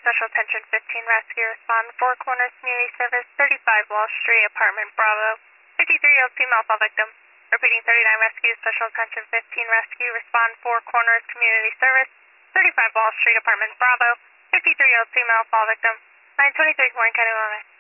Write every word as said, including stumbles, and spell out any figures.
Special Attention fifteen Rescue, respond Four Corners Community Service, thirty-five Wall Street, Apartment Bravo, fifty-three-year-old female fall victim. Repeating thirty-nine Rescue, Special Attention fifteen Rescue, respond Four Corners Community Service, thirty-five Wall Street, Apartment Bravo, fifty-three-year-old female fall victim, nine twenty-three Warren County, Illinois.